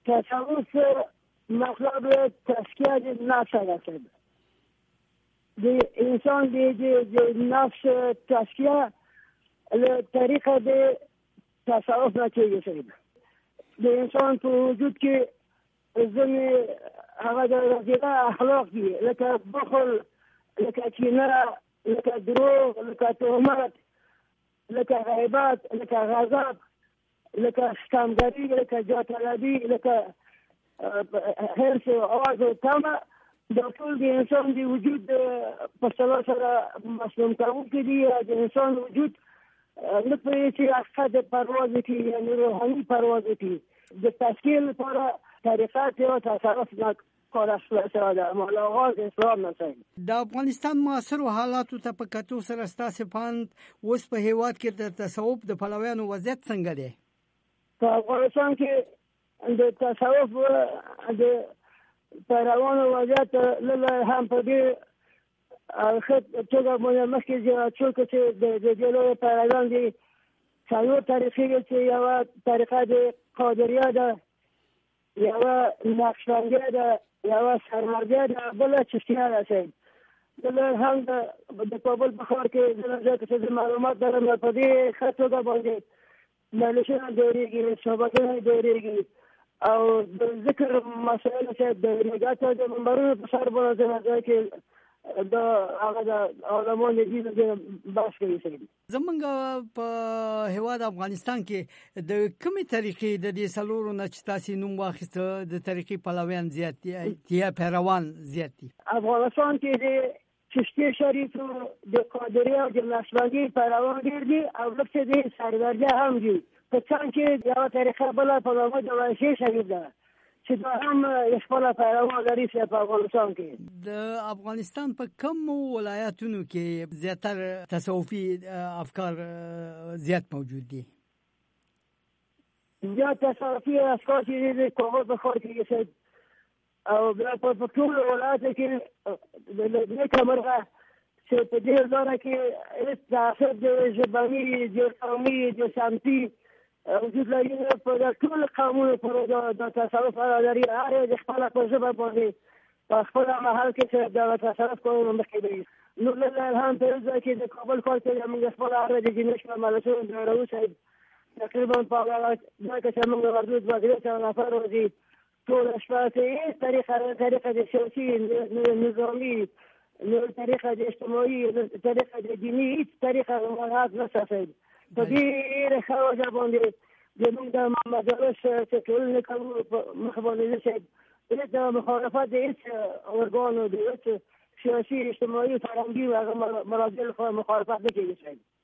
تصوف مطلب تزکیه نفس است. انسان د نفس تزکیه له طریقه د تصوف نه کېږي. د انسان په وجود کې ځینې هغه د رذیله اخلاق دي، لکه بخل، لکه کینه، لکه دروغ، لکه تهمت، لکه غیبت، لکه غضب، لکه ستمګري، لکه جاهطلبي، لکه حرص او آز او طمع. دا ټول د انسان د وجود په سلا سره مسموم کوونکي دي. د انسان وجود نه پوهېږي چې حقیقت پرواز وکړي، یعنې روحاني پرواز وکړي. د تزکیې لپاره طریقت یا تصرف نه کار شوی ده، ملاغات اسلام نه کوي. د افغانستان معاصرو حالاتو ته په کتو سره ستاسې پاند اوس په هېواد کې د تصوف د پلویانو وضعیت څنګه دی؟ په افغانستان کې د تصوف د پیروانو وضعیت لږ هم په دې ښه توګه باندې مخکې زیات شو چې د دې لویو پیروان دي څلور طریقې دي چې یوه طریقه د قادریه ده، یوه نقشبندیه ده، یوه سرمرګیه ده، بله چشتیه ده. صاحب بله هم د کابل په ښار کې ځینې چې د معلومات لرم په دې ښه توګه باندې مجلسونه جوړېږي، صحبتونه جوړېږي او د ذکر مسایلو چې د نګهت د منبرونو په سر باندې ځینې ځای کې د هغه د علماو دین بحث کوي. زمونږ په هېواد افغانستان کې د کومې طریقې د دې څلورو نه چې تاسې نوم واخیسته د طریقې پلویان زیات دي یا پیروان زیات دي؟ افغانستان کې د چشتي شریفو، د قادریه او د نقشبندي پیروان ډېر دي او لږ څه د سرګردیه هم دي. په څنګ کې یوه طریقه بله په نامه د وحشي شریف ده چې دا هم خپله پیروان لري په افغانستان کې. د افغانستان په کومو ولایتونو کې زیاتره تصوفي افکار زیات موجود دي؟ زیات تصوفي افکار چې د کابل په ښار کې او بیا په ټولو ولایتو کې د نیکه مرغه چې په دې لاره کې هېڅ تعصب د ژبني، د قومي، د سمتي وجود لري. په ټول قومونو پورې د تصوف لري. هر یو د خپله په ژبه باندې په خپل محل کې چې د تصوف کولو مخکې دی. نو لله الحمد په ځای کې د کابل ښار کې موږ خپل هر د جنش په ملتونو جوړو. صاحب تقریبا په هغه ځای کې چې موږ ورځو 200 نفر راځي ټول شپه چې طریقه د سیاسي، نظامي، طریقه د اجتماعي، طریقه د دیني، هیڅ طریقه مراعات نشته. صاحب په دې ښه وجه باندې زموږ د مجالس چې ټولنې کوو په مخ باندې صاحب هېڅ د مخالفت د هېڅ ارګانو د هېڅ سیاسي، اجتماعي، فرهنګي هغه مراجعو لخوا مخالفت نه کېږي. صاحب